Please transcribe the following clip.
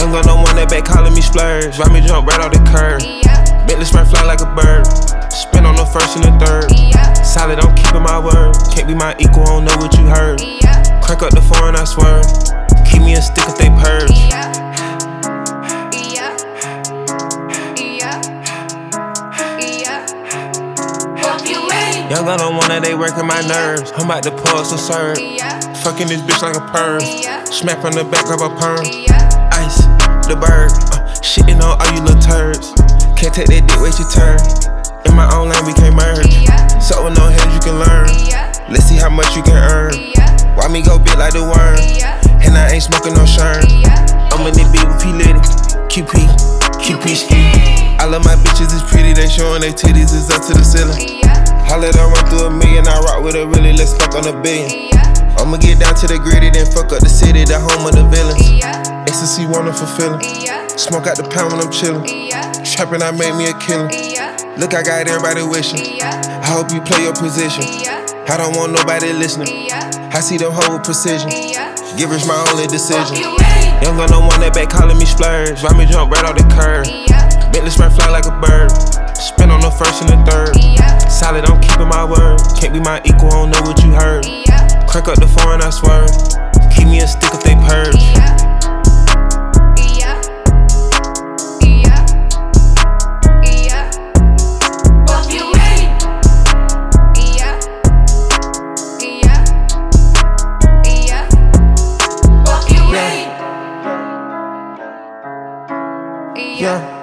Young gun no one that back calling me splurge. Ride me jump right off the curb. Bentley sprint fly like a bird. Spin on the first and the third. Solid, I'm keeping my word. Can't be my equal, I don't know what you heard. Crack up the foreign, I swear. Keep me a stick if they purge. Young gun don't wanna, they working my nerves. I'm about to pull some serve. Fucking this bitch like a perm. Smack from the back of a perm. Ice, the bird. Shitting on all you little turds. Can't take that dick, wait your turn. In my own lane, we can't merge. So with no heads, you can learn. Let's see how much you can earn. Why me go big like the worm? And I ain't smoking no shirt. I'm in the beat with P. Litty. QP ski. I love my bitches, it's pretty. They showing their titties, it's up to the ceiling. I let her run through a million, I rock with her really, let's fuck on a billion. I'ma get down to the gritty, then fuck up the city, the home of the villains. Ecstasy, wonderful feeling. Smoke out the pound when I'm chillin'. Trappin', I made me a killer. Look, I got everybody wishing. I hope you play your position. I don't want nobody listening. I see them hold with precision. Give us my only decision. Young gun no one that back calling me splurge. Ride me jump right off the curb. Bentley sprint fly like a bird. Spin on the first and the third. Solid, I'm keeping my word. Can't be my equal, I don't know what you heard. Crack up the foreign, I swear. Keep me a stick if they purge. Yeah.